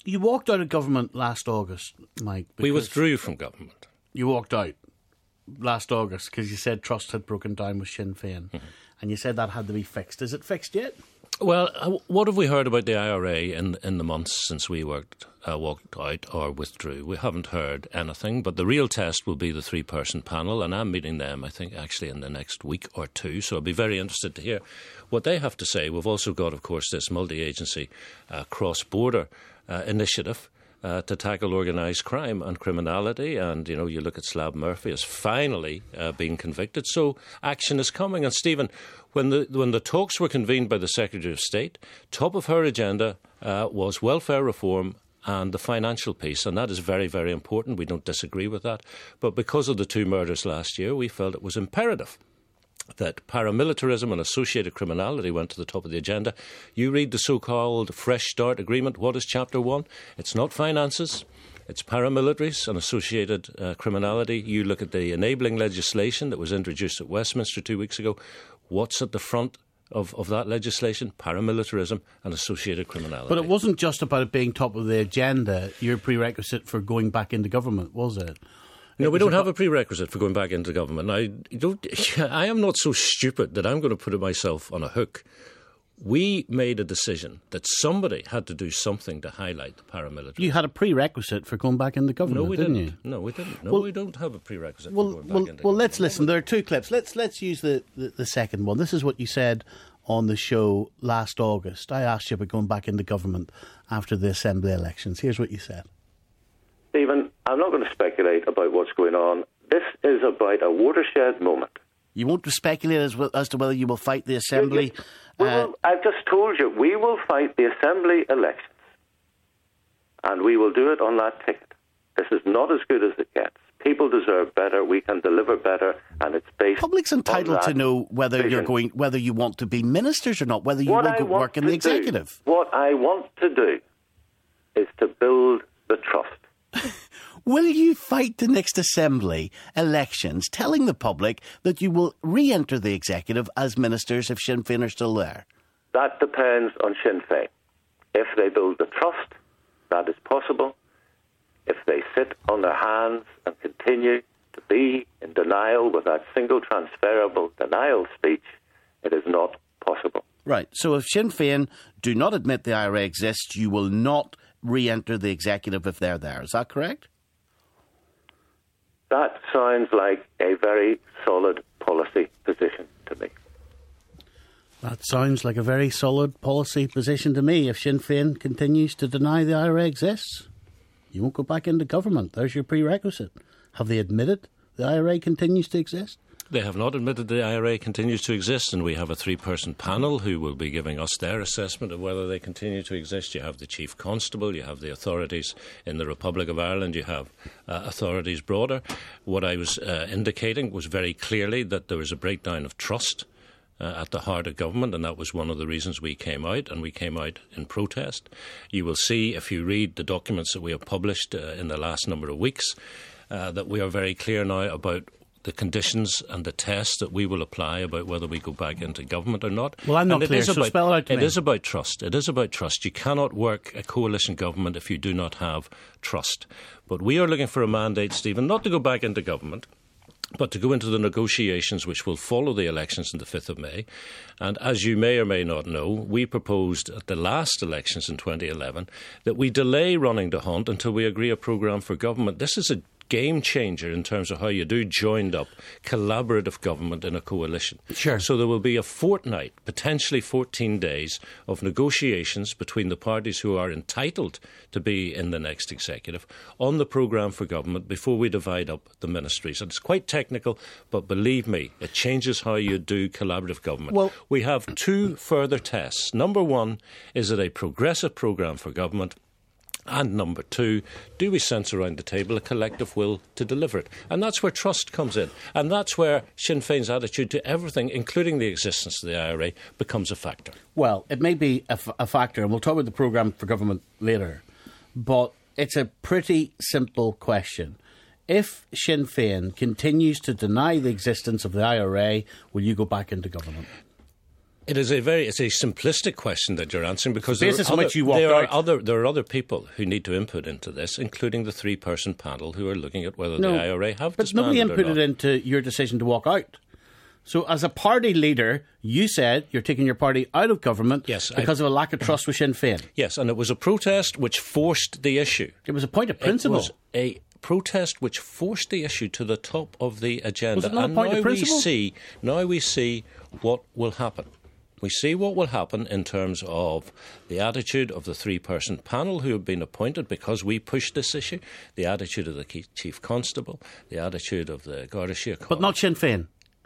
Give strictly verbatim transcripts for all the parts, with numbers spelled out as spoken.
You walked out of government last August, Mike. We withdrew from government. You walked out last August because you said trust had broken down with Sinn Féin. Mm-hmm. And you said that had to be fixed. Is it fixed yet? Well, what have we heard about the I R A in in the months since we worked, uh, walked out or withdrew? We haven't heard anything, but the real test will be the three-person panel, and I'm meeting them, I think, actually in the next week or two, so I'll be very interested to hear what they have to say. We've also got, of course, this multi-agency uh, cross-border uh, initiative Uh, to tackle organised crime and criminality. And, you know, you look at Slab Murphy has finally uh, been convicted. So action is coming. And, Stephen, when the when the talks were convened by the Secretary of State, top of her agenda uh, was welfare reform and the financial piece. And that is very, very important. We don't disagree with that. But because of the two murders last year, we felt it was imperative that paramilitarism and associated criminality went to the top of the agenda. You read the so-called Fresh Start Agreement. What is Chapter one? It's not finances. It's paramilitaries and associated uh, criminality. You look at the enabling legislation that was introduced at Westminster two weeks ago. What's at the front of, of that legislation? Paramilitarism and associated criminality. But it wasn't just about it being top of the agenda, your prerequisite for going back into government, was it? No, we don't have a prerequisite for going back into government. I don't. I am not so stupid that I'm going to put myself on a hook. We made a decision that somebody had to do something to highlight the paramilitary. You had a prerequisite for going back into government, no, we didn't didn't. you? No, we didn't. No, well, we don't have a prerequisite well, for going back well, into well, government. let's listen. There are two clips. Let's let's use the, the, the second one. This is what you said on the show last August. I asked you about going back into government after the Assembly elections. Here's what you said. Stephen, I'm not going to speculate about what's going on. This is about a watershed moment. You won't speculate as, well, as to whether you will fight the Assembly? We uh, will, I've just told you, we will fight the Assembly elections. And we will do it on that ticket. This is not as good as it gets. People deserve better. We can deliver better, and it's based. Public's entitled on to know whether vision. you're going, whether you want to be ministers or not, whether you what want I to want work in to the executive. Do, what I want to do is to build the trust. Will you fight the next Assembly elections, telling the public that you will re-enter the executive as ministers if Sinn Féin are still there? That depends on Sinn Féin. If they build the trust, that is possible. If they sit on their hands and continue to be in denial with that single transferable denial speech, it is not possible. Right. So if Sinn Féin do not admit the I R A exists, you will not re-enter the executive if they're there. Is that correct? That sounds like a very solid policy position to me. That sounds like a very solid policy position to me. If Sinn Féin continues to deny the I R A exists, you won't go back into government. There's your prerequisite. Have they admitted the I R A continues to exist? They have not admitted the I R A continues to exist, and we have a three-person panel who will be giving us their assessment of whether they continue to exist. You have the Chief Constable, you have the authorities in the Republic of Ireland, you have uh, authorities broader. What I was uh, indicating was very clearly that there was a breakdown of trust uh, at the heart of government, and that was one of the reasons we came out, and we came out in protest. You will see, if you read the documents that we have published uh, in the last number of weeks, uh, that we are very clear now about the conditions and the tests that we will apply about whether we go back into government or not. Well, I'm not and clear, so about, spell it out to It me. is about trust. It is about trust. You cannot work a coalition government if you do not have trust. But we are looking for a mandate, Stephen, not to go back into government, but to go into the negotiations which will follow the elections on the fifth of May. And as you may or may not know, we proposed at the last elections in twenty eleven that we delay running the hunt until we agree a programme for government. This is a game changer in terms of how you do joined up collaborative government in a coalition. Sure. So there will be a fortnight, potentially fourteen days of negotiations between the parties who are entitled to be in the next executive on the programme for government before we divide up the ministries. And it's quite technical, but believe me, it changes how you do collaborative government. Well, we have two further tests. Number one, is it a progressive programme for government? And number two, do we sense around the table a collective will to deliver it? And that's where trust comes in. And that's where Sinn Féin's attitude to everything, including the existence of the I R A, becomes a factor. Well, it may be a, f- a factor, and we'll talk about the programme for government later, but it's a pretty simple question. If Sinn Féin continues to deny the existence of the I R A, will you go back into government? It is a very it's a simplistic question that you're answering because The basis there, on are, which you other, walked there are out. other there are other people who need to input into this, including the three-person panel who are looking at whether No, the I R A have but disbanded nobody or inputted not. into your decision to walk out. So as a party leader, you said you're taking your party out of government Yes, because I, of a lack of trust with Sinn Féin. Yes, and it was a protest which forced the issue. It was a point of principle. It was a protest which forced the issue to the top of the agenda. Was it not a and point now of principle? we see now we see what will happen. We see what will happen in terms of the attitude of the three-person panel who have been appointed because we pushed this issue, the attitude of the Chief Constable, the attitude of the Garda Síochána. But not Sinn Féin.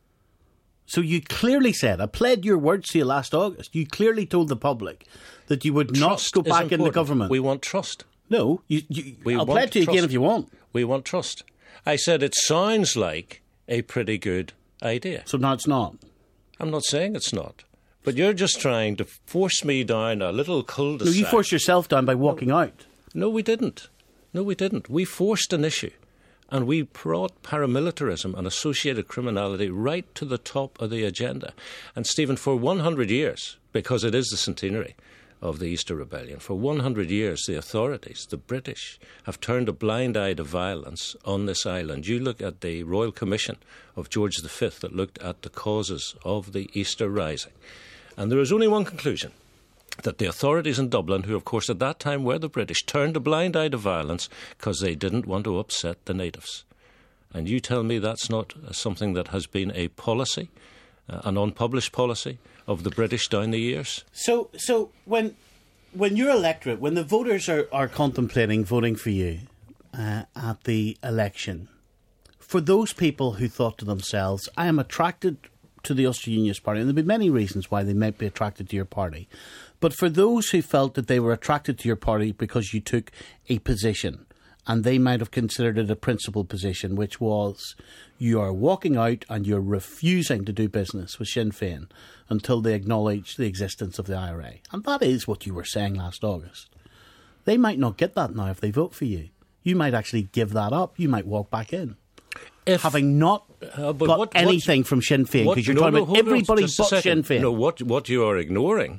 So you clearly said, I pledged your words to you last August, you clearly told the public that you would not Trust go is back in the important. government. We want trust. no, you, you, We I'll want pledge to you trust. again if you want. We want trust. I said it sounds like a pretty good idea. So now it's not. I'm not saying it's not. But you're just trying to force me down a little cul-de-sac. No, you forced yourself down by walking out. No, we didn't. No, we didn't. We forced an issue. And we brought paramilitarism and associated criminality right to the top of the agenda. And, Stephen, for one hundred years, because it is the centenary of the Easter Rebellion, for one hundred years the authorities, the British, have turned a blind eye to violence on this island. You look at the Royal Commission of George the Fifth that looked at the causes of the Easter Rising. And there is only one conclusion, that the authorities in Dublin, who of course at that time were the British, turned a blind eye to violence because they didn't want to upset the natives. And you tell me that's not something that has been a policy, uh, an unpublished policy of the British down the years? So, so when when your electorate, when the voters are, are contemplating voting for you uh, at the election, for those people who thought to themselves, I am attracted to the Ulster Unionist Party, and there'll be many reasons why they might be attracted to your party, but for those who felt that they were attracted to your party because you took a position, and they might have considered it a principled position, which was you are walking out and you're refusing to do business with Sinn Féin until they acknowledge the existence of the I R A. And that is what you were saying last August. They might not get that now if they vote for you. You might actually give that up. You might walk back in. If, having not uh, but got what, anything from Sinn Féin, because you're no, talking no, about hold on everybody just a but Sinn second. Féin. No, what, what you are ignoring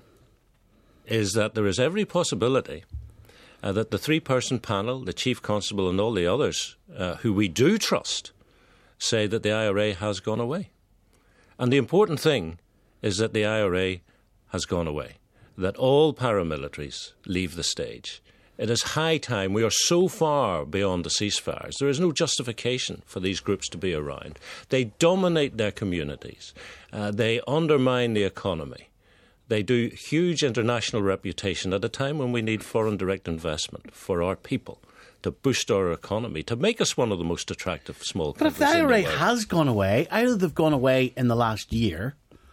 is that there is every possibility uh, that the three-person panel, the Chief Constable and all the others uh, who we do trust, say that the I R A has gone away. And the important thing is that the I R A has gone away, that all paramilitaries leave the stage. It is high time. We are so far beyond the ceasefires. There is no justification for these groups to be around. They dominate their communities. Uh, they undermine the economy. They do huge international reputation at a time when we need foreign direct investment for our people to boost our economy, to make us one of the most attractive small But if countries the I in R the A world. has gone away, either they've gone away in the last year,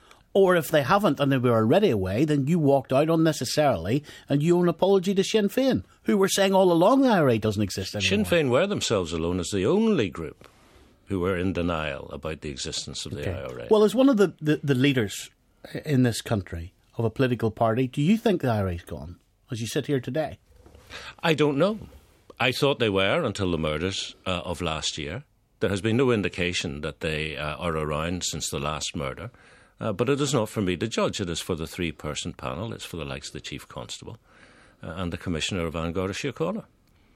or if they haven't and they were already away, then you walked out unnecessarily and you owe an apology to Sinn Féin, who were saying all along the I R A doesn't exist anymore. Sinn Féin were themselves alone as the only group who were in denial about the existence of the Okay. I R A. Well, as one of the, the, the leaders in this country of a political party, do you think the I R A's gone, as you sit here today? I don't know. I thought they were until the murders uh, of last year. There has been no indication that they uh, are around since the last murder. Uh, but it is not for me to judge. It is for the three-person panel. It's for the likes of the Chief Constable uh, and the Commissioner of An Garda Síochána.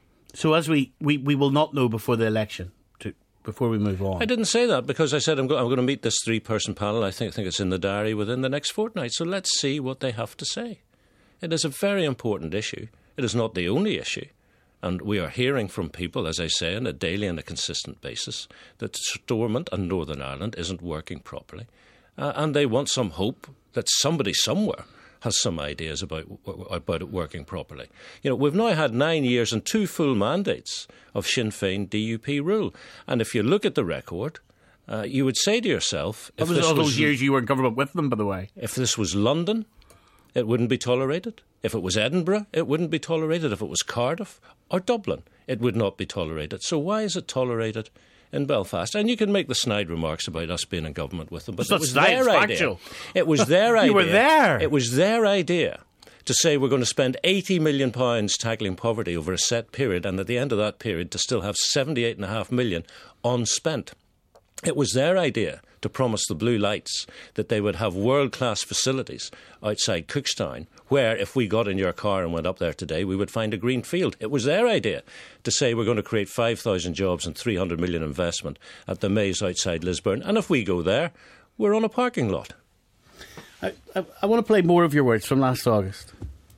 So as we, we, we will not know before the election, to, before we move on. I didn't say that because I said I'm, go- I'm going to meet this three-person panel. I think, think it's in the diary within the next fortnight. So let's see what they have to say. It is a very important issue. It is not the only issue. And we are hearing from people, as I say, on a daily and a consistent basis, that Stormont and Northern Ireland isn't working properly. Uh, and they want some hope that somebody somewhere has some ideas about about it working properly. You know, we've now had nine years and two full mandates of Sinn Féin D U P rule. And if you look at the record, uh, you would say to yourself... That if was this all those was, years you were in government with them, by the way. If this was London, it wouldn't be tolerated. If it was Edinburgh, it wouldn't be tolerated. If it was Cardiff or Dublin, it would not be tolerated. So why is it tolerated in Belfast? And you can make the snide remarks about us being in government with them, but It's it not was snide, their it's idea. factual. It was their idea. You were there. It was their idea to say we're going to spend eighty million pounds tackling poverty over a set period, and at the end of that period to still have seventy-eight point five million unspent. It was their idea to promise the blue lights that they would have world-class facilities outside Cookstown, where if we got in your car and went up there today, we would find a green field. It was their idea to say we're going to create five thousand jobs and three hundred million investment at the Maze outside Lisburn. And if we go there, we're on a parking lot. I, I, I want to play more of your words from last August.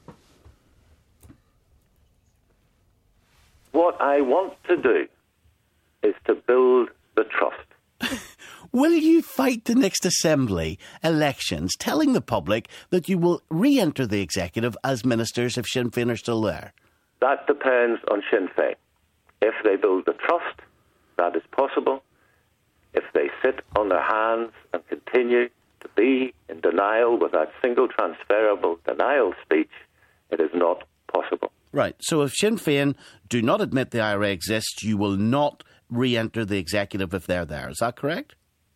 What I want to do is to build the trust. Will you fight the next Assembly elections telling the public that you will re-enter the executive as ministers if Sinn Féin are still there? That depends on Sinn Féin. If they build the trust, that is possible. If they sit on their hands and continue to be in denial with that single transferable denial speech, it is not possible. Right. So if Sinn Féin do not admit the I R A exists, you will not re-enter the executive if they're there. Is that correct?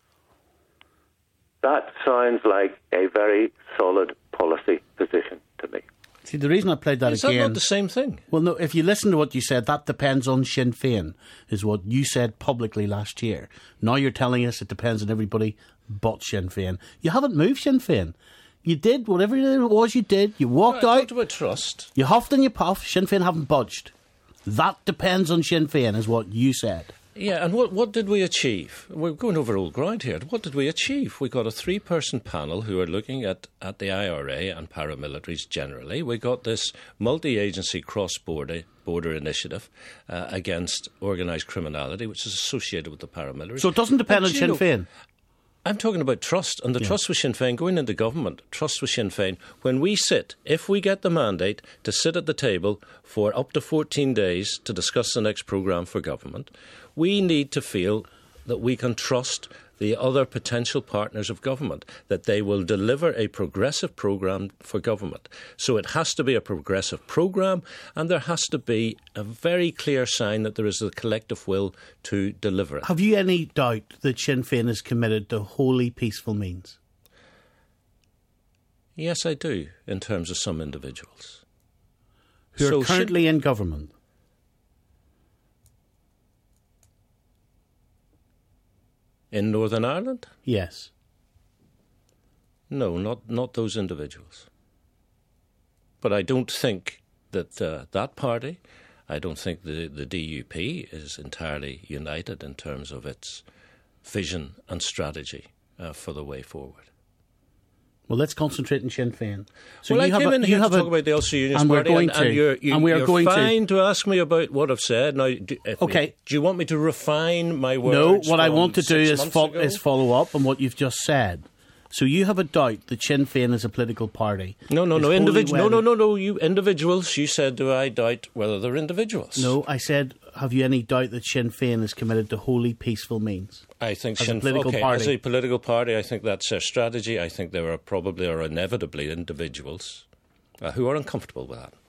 That sounds like a very solid policy position to me. See, the reason I played that Is again... Is that not the same thing? Well, no, if you listen to what you said, that depends on Sinn Féin, is what you said publicly last year. Now you're telling us it depends on everybody but Sinn Féin. You haven't moved Sinn Féin. You did whatever it was you did. You walked well, I out. talked about trust. You huffed and you puffed. Sinn Féin haven't budged. That depends on Sinn Féin, is what you said. Yeah, and what, what did we achieve? We're going over old ground here. What did we achieve? We got a three-person panel who are looking at, at the I R A and paramilitaries generally. We got this multi-agency cross-border border initiative uh, against organised criminality, which is associated with the paramilitaries. So it doesn't depend and, on Sinn know, Féin? I'm talking about trust, and the yeah. trust with Sinn Féin, going into government, trust with Sinn Féin. When we sit, if we get the mandate to sit at the table for up to fourteen days to discuss the next programme for government, we need to feel that we can trust the other potential partners of government, that they will deliver a progressive programme for government. So it has to be a progressive programme, and there has to be a very clear sign that there is a collective will to deliver it. Have you any doubt that Sinn Féin is committed to wholly peaceful means? Yes, I do, in terms of some individuals. Who so are currently should, in government? In Northern Ireland? Yes. No, not not those individuals. But I don't think that uh, that party, I don't think the, the D U P is entirely united in terms of its vision and strategy uh, for the way forward. Well, let's concentrate on Sinn Féin. So well, I came a, in here to talk about the Ulster Unionist and Party, we're going and, to, and you're, you, and we are you're going fine to. to ask me about what I've said. Now, do, okay. do you want me to refine my words? No, what I want to do is, fo- ago? is follow up on what you've just said. So you have a doubt that Sinn Féin is a political party? No, no, no, individual. No, no, no, no. You individuals. You said, do I doubt whether they're individuals? No, I said, have you any doubt that Sinn Féin is committed to wholly peaceful means? I think as Sinn a political okay, party. As a political party, I think that's their strategy. I think there are probably or inevitably individuals uh, who are uncomfortable with that.